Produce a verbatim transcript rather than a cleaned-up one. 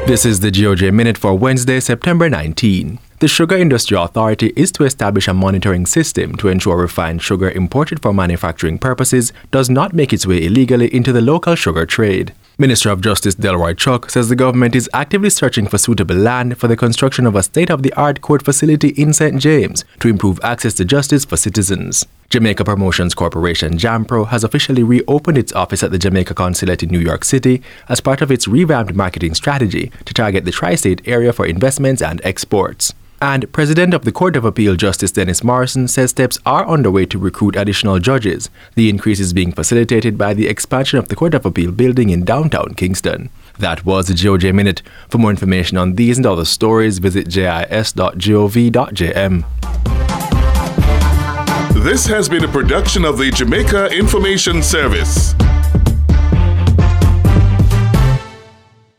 This is the G O J Minute for Wednesday, September nineteenth. The Sugar Industry Authority is to establish a monitoring system to ensure refined sugar imported for manufacturing purposes does not make its way illegally into the local sugar trade. Minister of Justice Delroy Chuck says the government is actively searching for suitable land for the construction of a state-of-the-art court facility in Saint James to improve access to justice for citizens. Jamaica Promotions Corporation JAMPRO has officially reopened its office at the Jamaica Consulate in New York City as part of its revamped marketing strategy to target the tri-state area for investments and exports. And President of the Court of Appeal Justice Dennis Morrison says steps are underway to recruit additional judges. The increase is being facilitated by the expansion of the Court of Appeal building in downtown Kingston. That was the G O J Minute. For more information on these and other stories, visit j i s dot gov dot j m. This has been a production of the Jamaica Information Service.